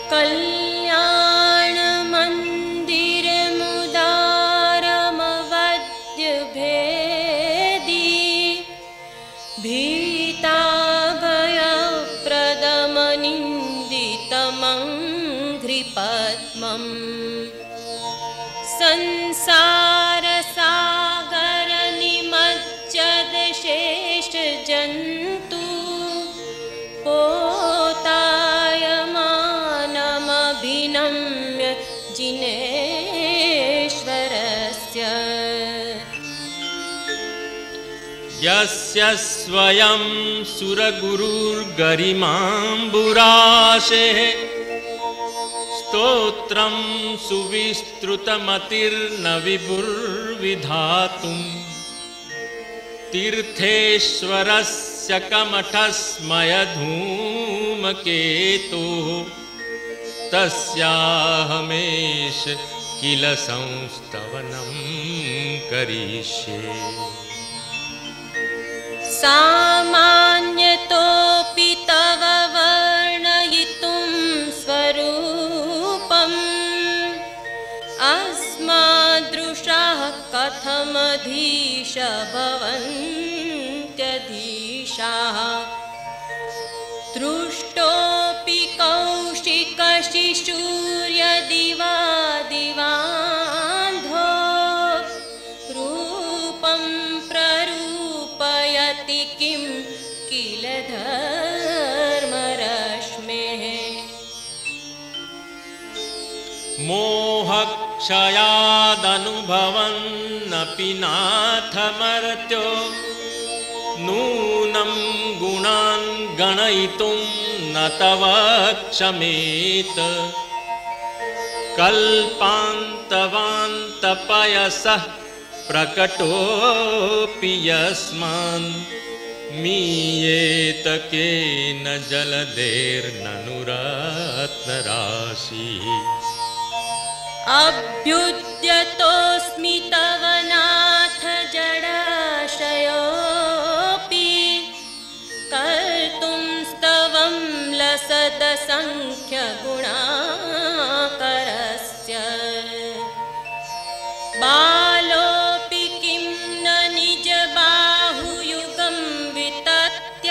कल्याणमन्दिरमुदारमवद्यभेदी भीताभयप्रदमनिन्दितमङ्घ्रिपद्मम् संसारसागरनिमज्जदशेषजन्तु पोतायमानमभिनम्य जिनेश्वरस्य यस्य स्वयं सुरगुरुर्गरिमाम्बुराशेः स्तोत्रं सुविस्तृतमतिर्न विभुर्विधातुं तीर्थेश्वरस्य कमठस्मयधूमकेतुः तस्याहमेष किल संस्तवनं करिष्ये। सामान्यतोऽपि तव वर्णयितुं स्वरूपम् अस्मादृशाः कथमधीश भवन्त्यधीशाः दृष्टोऽपि कौशिकशिशुर्यदिवादिवान्धो रूपं प्ररूपयति किं किल धर्मरश्मेः। मोहक्षयादनुभवन्नपि नाथमर्त्यो नूनं गुणान् गणयितुं न तव क्षमेत। कल्पान्तवान्तपयसः प्रकटोऽपि यस्मान् मीयेत केन जलधेर्ननुरत्नराशिः। अभ्युद्यतोऽस्मि तव नाथ जडाशयोऽपि कर्तुं स्तवं लसदसङ्ख्यगुणाकरस्य। बालोऽपि किं न निजबाहुयुगं वितत्य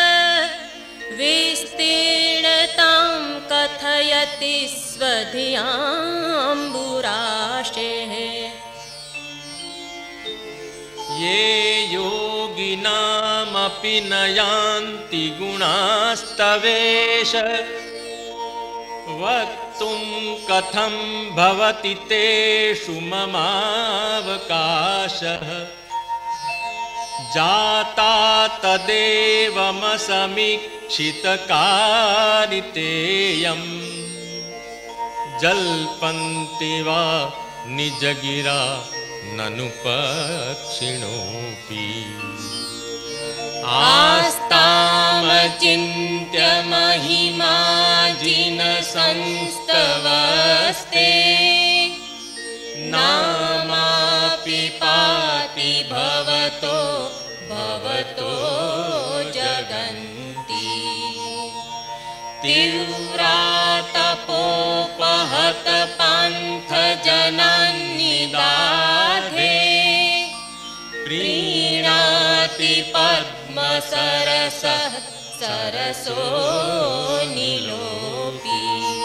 विस्तीर्णतां कथयति स्वधियाम्बुराशेः। ये योगिनामपि न यान्ति गुणास्तवेश वक्तुं कथं भवति तेषु ममावकाशः। जाता तदेवमसमीक्षितकारितेयम् जल्पन्ति वा निजगिरा ननु पक्षिणोऽपि। आस्तामचिन्त्य महिमाजिनसंस्तवस्ते नामापि पाति भवतो भवतो जगन्ति। तीव्रातपोपहत पान्थजनान्निदाधे प्रीणाति पद्मसरसः सरसो नीलोऽपि।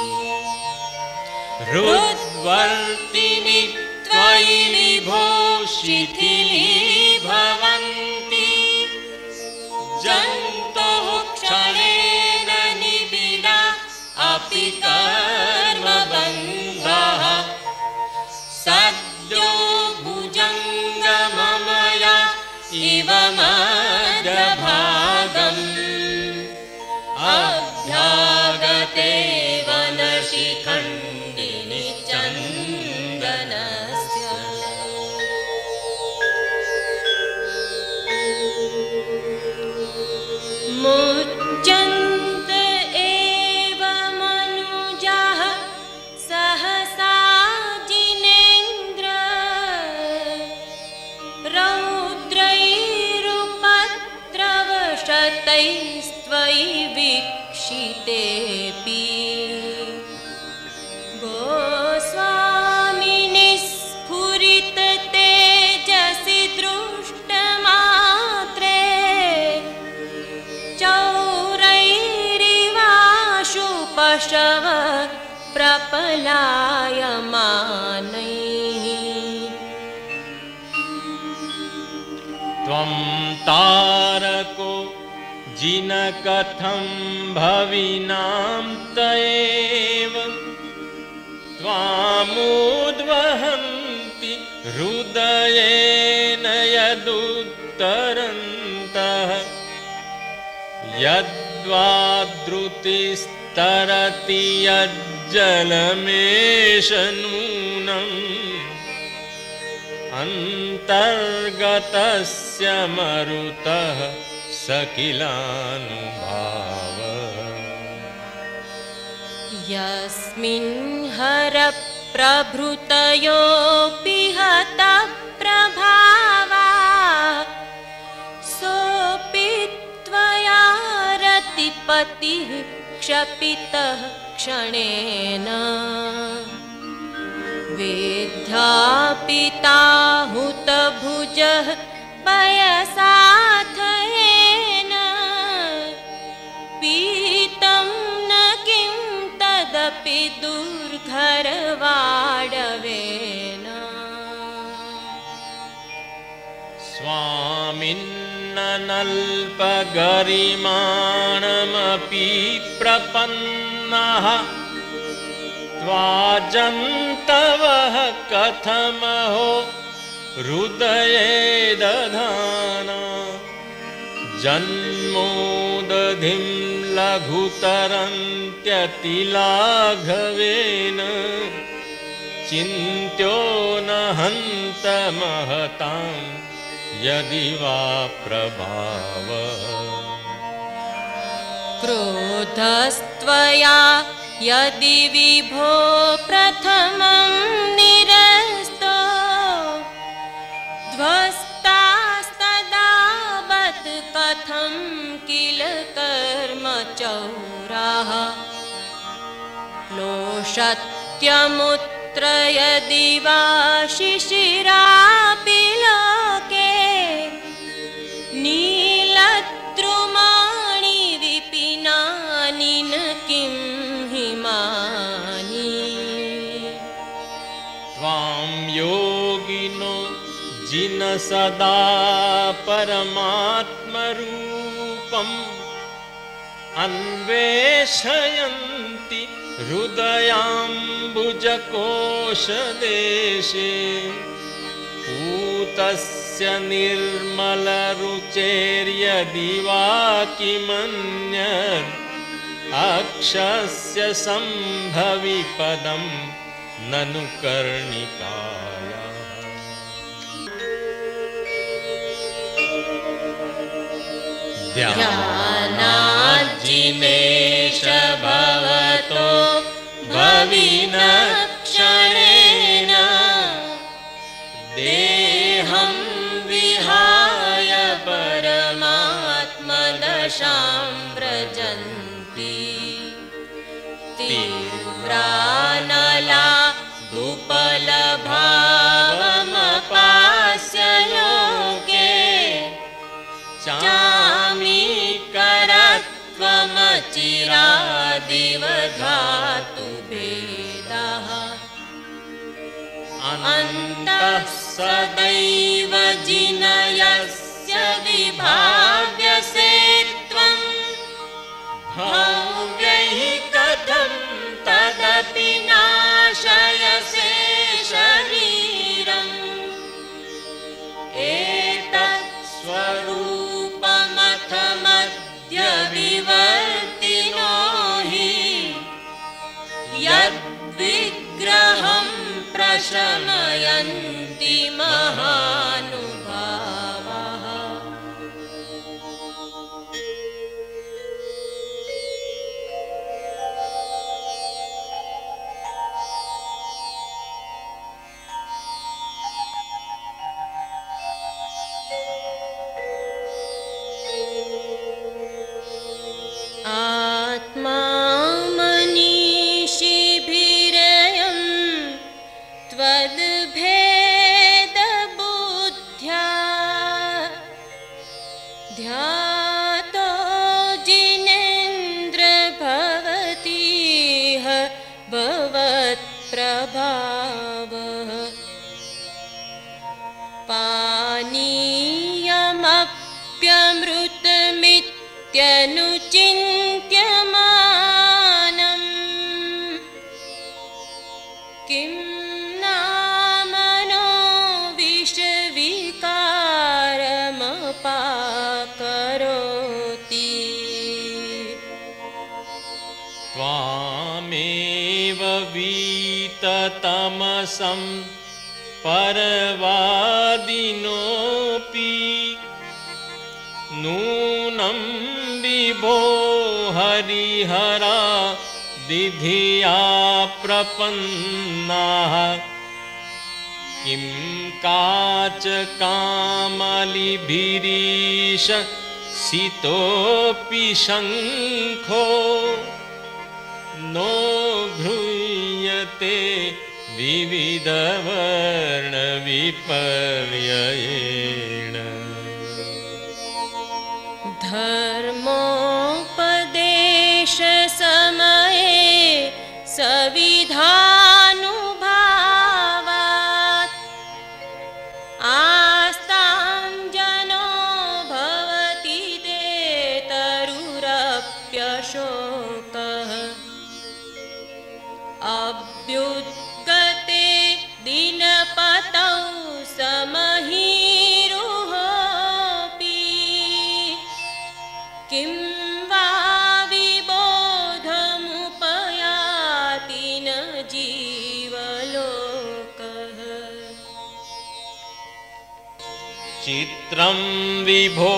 हृद्वर्तिनि त्वयि विभो शिथिलीभवन्ति जन्तुः क्षणेन निबिडा अपि कर्मबन्धः। सद्यो भुजङ्गममया इव मध्यभागम् अभ्यागते वनशिखण्डिनि चन्दनस्य। मुच्यन्त एव मनुजाः सहसा जिनेन्द्र रौद्रैरुपद्रवशतैस्त्वयि वीक्षितेऽपि। त्वं तारको जिनकथं भविनां तयेव त्वामुद्वहन्ति हृदयेन यदुत्तरन्तः यद्वाद्रुतिस्तरति यज्जलमेष नूनम् अन्तर्गतस्य मरुतः सकिलानुभाव यस्मिन् हरप्रभृतयोऽपि हतप्रभावा सोऽपि त्वया रतिपतिः क्षपितः क्षणेन वेद्यापिताहुतभुजः पयसाथयेन पीतं न किं तदपि दुर्घरवाडवेन स्वामिन्ननल्पगरिमाणमपि प्रपन्नः त्वाजन्तवः कथमहो हृदये दधाना जन्मोदधिं लघुतरन्त्यतिलाघवेन चिन्त्यो न हन्त महतां यदि वा प्रभावः क्रोधस्त्वया यदि विभो प्रथमं निरस्तो ध्वस्तास्तदावत् कथं किल कर्मचौराः क्लोशत्यमुत्र यदि वा शिशिरापि लोके नीलद्रुमाणि विपिनानि न किं हिमानि त्वां योगिनो जिन सदा परमात्मरूपम् अन्वेषयन्ति हृदयाम्बुजकोशदेशे पूतस्य निर्मलरुचेर्यदि वा किमन्यत् अक्षस्य सम्भवि पदं ननु कर्णिकाया ध्यानाज्जिनेश भवतो भविनक्षणेन देहं विहाय परमात्मदशां व्रजन्ति तीव्रानला दुपलभावमपास्य लोके चामीकरत्वमचिरादिवधातु भेदः अन्तः सदैव जिनयस्य विभाव्यसे त्वं भव्यैः कथं तदपि नाशयसे शरीरम् एतत् स्वरूपमथमद्य विवर्तिनो हि यद्विग्रहं प्रशमयन्ति महानुभावाः आत्मा मनीषिभिरयं त्वद्भेदबुद्ध्या ध्यातो जिनेन्द्र भवतीह भवत्प्रभावः पानीयम् तमसं परवादिनोऽपि नूनं विभो हरिहरा दिधिया प्रपन्नाः किं काच कामलिभिरीश सितोऽपि शङ्खो नो घ्रूयते विविधवर्णविपर्ययेण धर्मोपदेश समये सविधानुभावात् आस्तां जनो भवति ते तरुरप्यशोकः अभ्युद्गते दिनपतौ समहीरुहोऽपि किं वा विबोधमुपयाति न जीवलोकः चित्रं विभो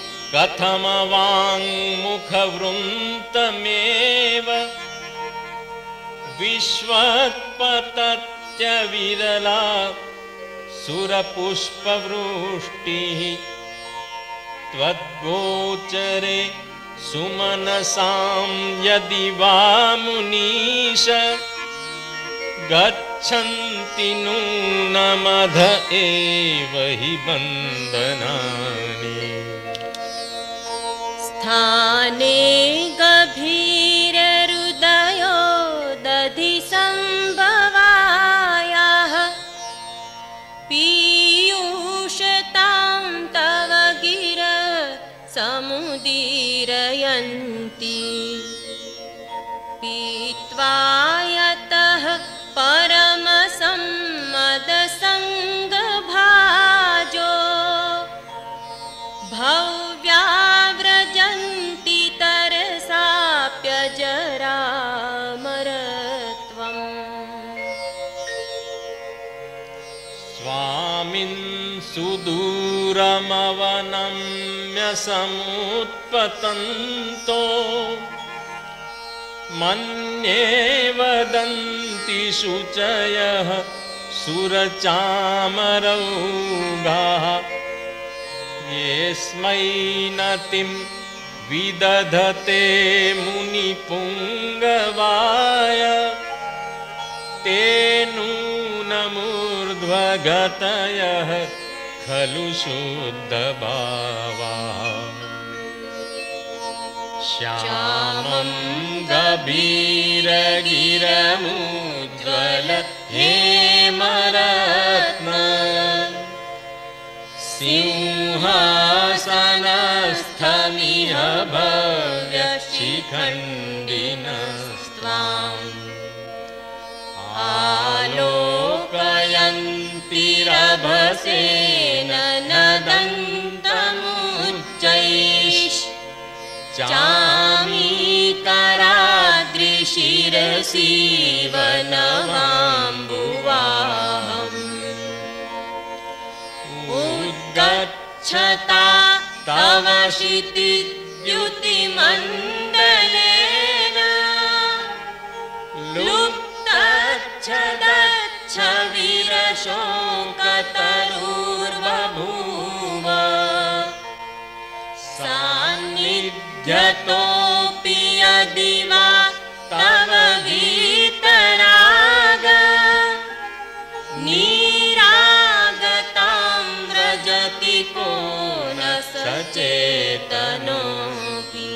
कथमवाङ्मुखवृन्तमेव विश्वत्पतत्यविरला सुरपुष्पवृष्टिः त्वद्गोचरे सुमनसां यदि वा मुनीश गच्छन्ति नूनमध एव हि बन्धनानि स्थाने गभीरहृदयो दधि सम्भवायाः पीयूषतां तव गिरः समुदीरयन्ति पीत्वा यतः परमसम्मदसङ्गभाजो भव्याव्रजन्ति तरसाप्यजरामरत्वम् स्वामिन् सुदूरमवनम्य समुत्पतन्तो मन्ये वदन्ति शुचयः सुरचामरौघाः येऽस्मै नतिं विदधते मुनिपुङ्गवाय ते नूनमूर्ध्वगतयः खलु शुद्धभावाः श्यामं गभीरगिरमुज्ज्वल हेमरत्न सिंहासनस्थमिह भव्यशिखण्डिनस्त्वाम् आलोकयन्ति रभसेन चामीकराद्रिशिरसीव नवाम्बुवाहम् उद्गच्छता तव क्षितिद्युतिमण्डलेन लुप्तच्छदच्छ वीरशोकतरुर्बभूव सान्निध्यतोऽपि यदि वा तव वीतराग नीरागतां व्रजति को न सचेतनोऽपि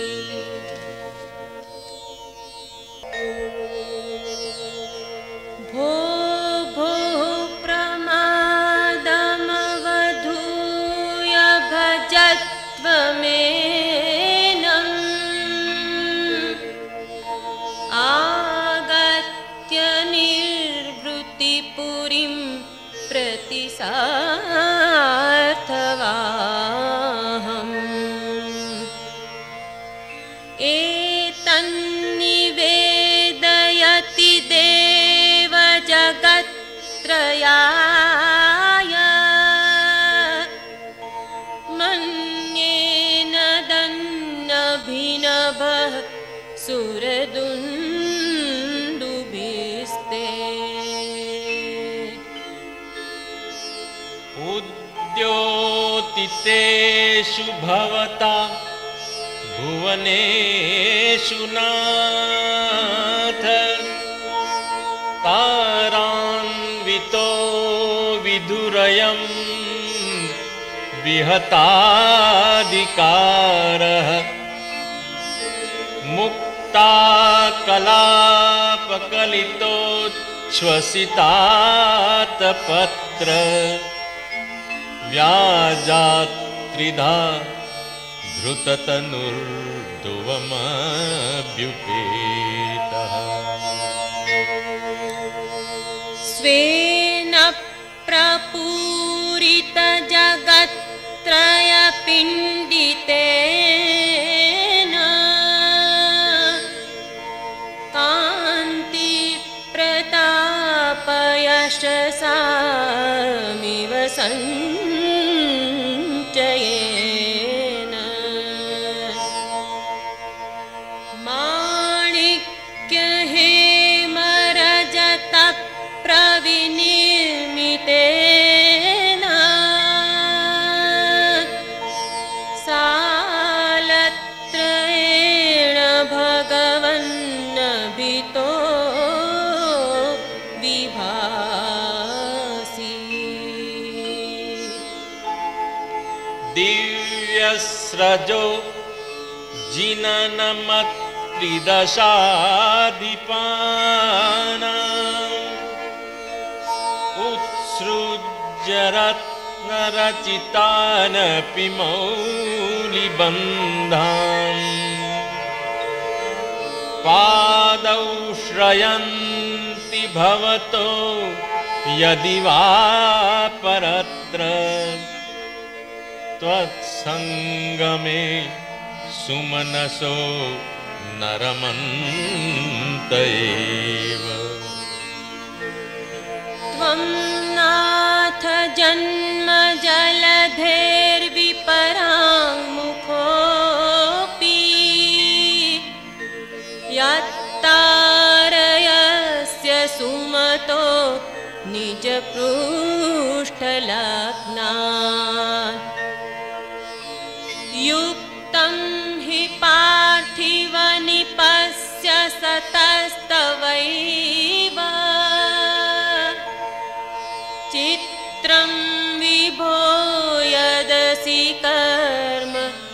भो भो प्रमादमवधूय भजत्वमेनम् आगत्य निर्वृतिपुरीं प्रति सार्थवाहम् एतन्निवेदयति देवज सुरदुन्दुभिस्ते उद्योतितेषु भवता भुवनेषु नाथ तारान्वितो विधुरयं विहताधिकारः मुक्ताकलापकलितोच्छ्वसितातपत्र व्याजात्रिधा धृततनुर्दुवमभ्युपेतः स्वेन प्रपूरितजगत्त्रयपिण्डितेन कान्तिप्रतापयशसामिव सञ्चयेन प्रविनिर्मितेन सालत्रयेण भगवन्नभितो विभासि दिव्यस्रजो जिननमत्रिदशाधिपानाम् उत्सृज्यरत्नरचितानपि मौलिबन्धान् पादौ श्रयन्ति भवतो यदि वा परत्र त्वत्सङ्गमे सुमनसो नरमन्त एव त्वं नाथ जन्मजलधेर्विपराङ्मुखोऽपि यत्तारयस्य सुमतो निजपृष्ठलग्नात् युक्तं हि पार्थिवनिपस्य सतस्तवैव चित्रं विभो यदसि कर्म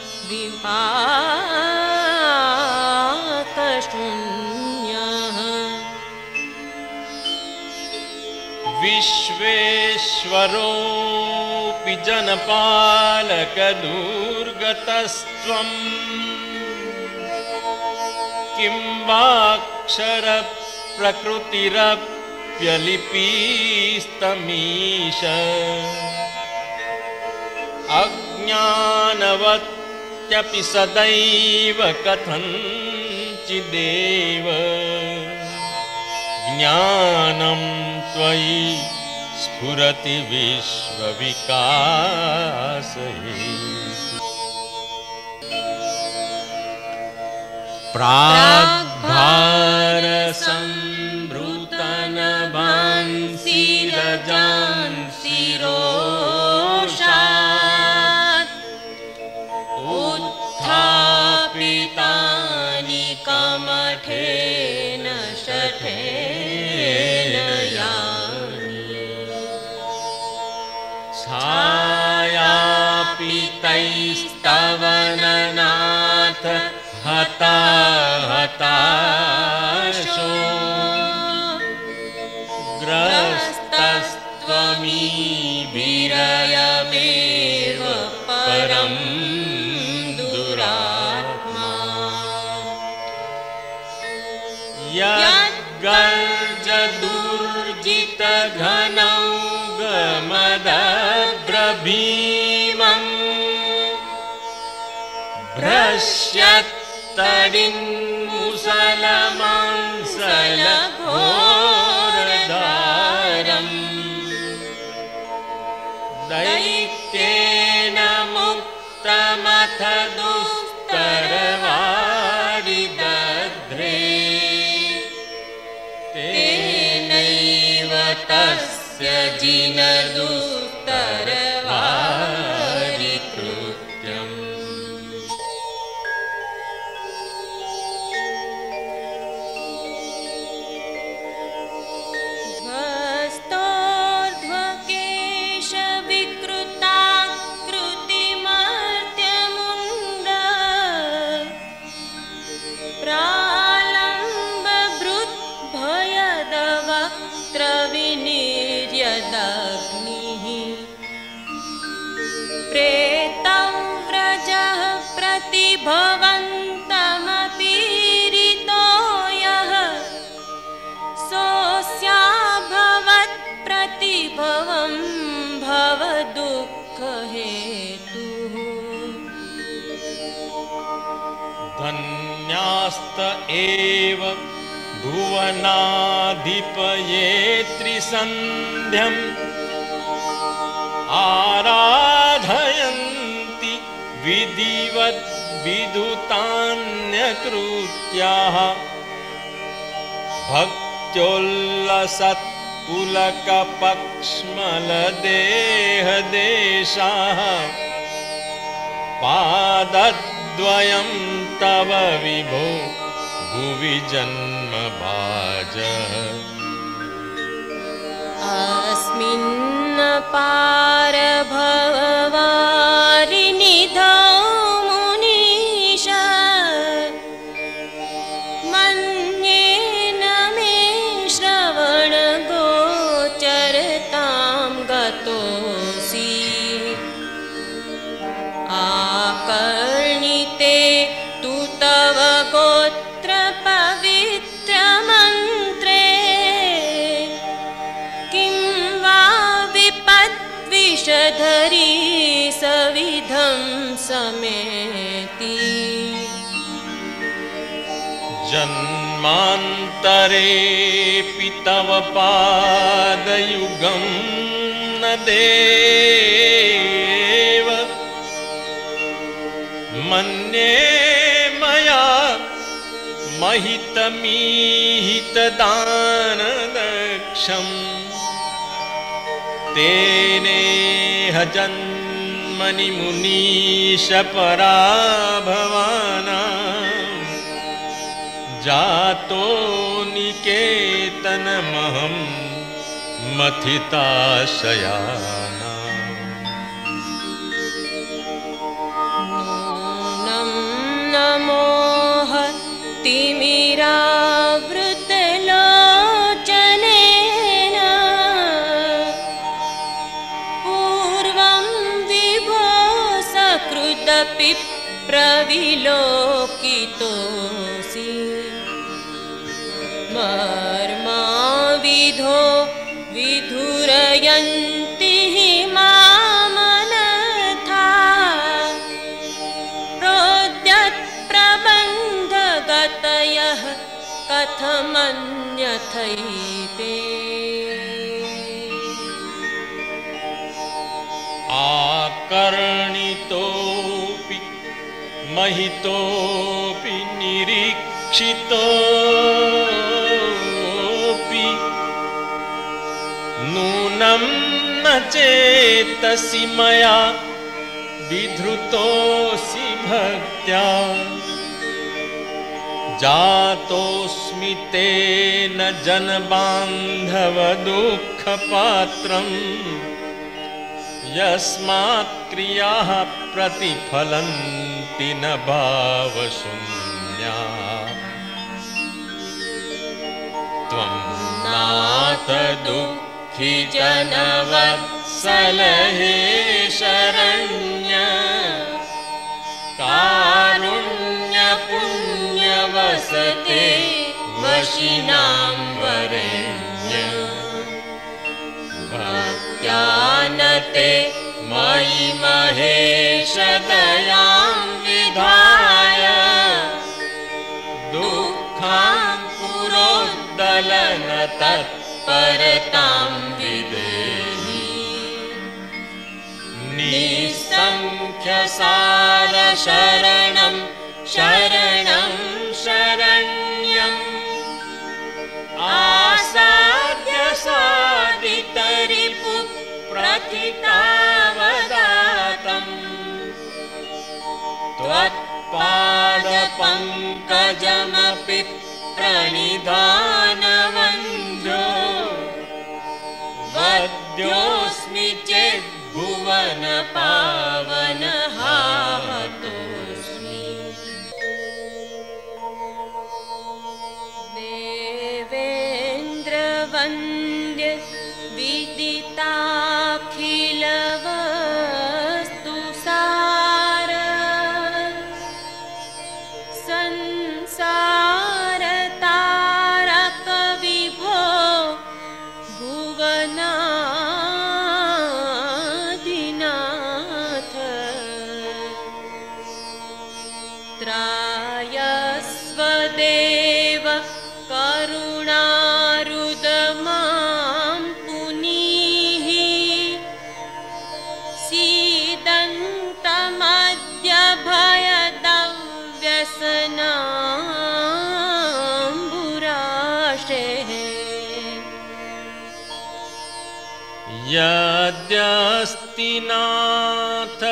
विपाकशून्यः विश्वेश्वरोऽपि जनपालकदुर्गतस्त्वम् किं वाक्षरप्रकृतिरप्यलिपीस्तमीश अज्ञानवत्यपि सदैव कथञ्चिदेव ज्ञानं त्वयि स्फुरति विश्वविकासये प्राग्भारसंभृतनभांसिरजांसिरोषात् उत्थापितानि कमठेन शठेन यानि छायापीतैस्तवननाथ हता हताशो ग्रस्तस्त्वमीभिरयमेव परं दुरात्मा यद्गर्जदुर्जितघनौघमदभ्रभीमम् भ्रश्यत्तडिन्मुसलमांसलघोरधारम् दैत्येन मुक्तमथ दुस्तरवारिदग्धम् भवन्तमपीडितो यः सोऽस्याभवत् प्रतिभवं भवदुःखहेतुः। धन्यास्त एव भुवनाधिपयेत्रिसन्ध्यम् आराधयन्ति विधिवत् विदुतान्यकृत्याः भक्त्योल्लसत्पुलकपक्ष्मलदेहदेशाः पादद्वयं तव विभो भुवि जन्मभाजः। अस्मिन्नपार भववारिनिधौ मुनीश मन्येन मे श्रवणगोचरतां गतोऽसि। आकर्णिते तु तव गोत्र पवित्रमन्त्रे किं वा विपद्विषधरी सविधं समेति। जन्मान्तरेऽपि तव पादयुगं न देव मन्ये मया महितमीहितदानदक्षम् तेनेह जन्मनि मुनीश पराभवानां जातो निकेतनमहं मथिताशयानाम्। नूनं नमोह तिमिरावृतलोचनेन पूर्वं विभो सकृदपि प्रविलोकितोऽसि। मर्माविधो विधुरयन्ति मामनथा प्रोद्यत्प्रबन्धगतयः कथमन्यथैते। आकर्णितोऽपि महितोऽपि निरीक्षितोऽपि नूनं न चेतसि मया विधृतोऽसि भक्त्या जातोऽस्मि तेन जनबान्धव दुःखपात्रम् यस्मात् क्रियाः प्रतिफलन्ति न भावशून्या। त्वं नाथ दुःखी जनवत्सल हे शरण्य कारुण्यपुण्यवसते वशिनां वरेण्य। भक्त्यानते मयि महेश दयां विधाय दुःखां पुरोद्दलन तत्परतां विदेहि। निसंख्यसार शरणं शरणं शरण्यम् आसाद्य सादितरिपु प्रथितावदातम् त्वत्पादपङ्कजमपि प्रणिधानवन्द्यो वद्योऽस्मि चेद्भुवन पावनहातोऽस्मि। देवेन्द्रवन्द्य विदिताखिलवस्तुसार त्रायस्वदेव करुणारुदमां पुनीः सीदन्तमद्य भयदव्यसनाम्बुराशेः यद्यस्ति नाथ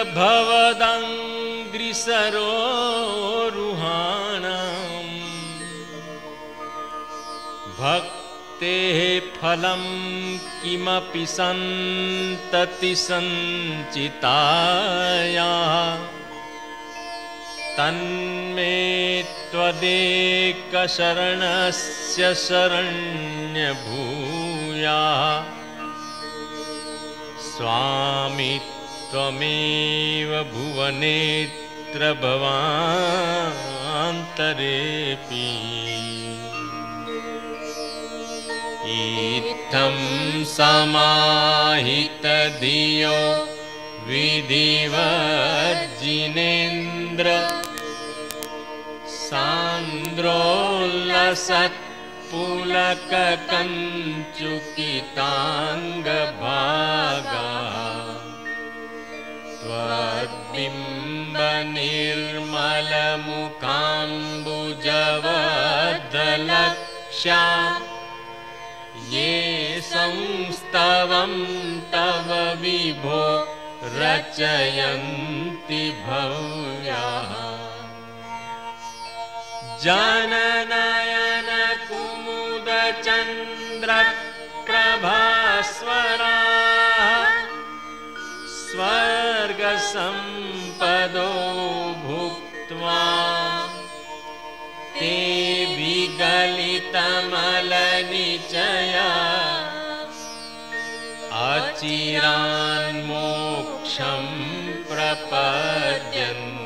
भवदङ्घ्रिसरोरुहाणम् भक्तेः फलं किमपि सन्तति सञ्चितायाः तन्मे त्वदेकशरणस्य शरण्यभूयाः स्वामी त्वमेव भुवनेत्र भवान्तरेऽपि इत्थं समाहितधियो विधिवज्जिनेन्द्र सान्द्रोल्लसत्पुलककञ्चुकिताङ्गभागा त्वद्बिम्बनिर्मलमुखाम्बुजवदलक्षा ये संस्तवं तव विभो रचयन्ति भव्याः जननयन कुमुदचन्द्रप्रभास्वराः स्वर्गसम्पदो भुक्त्वा ते विगलितमलनिचया अचिरान्मोक्षं प्रपद्यन्ते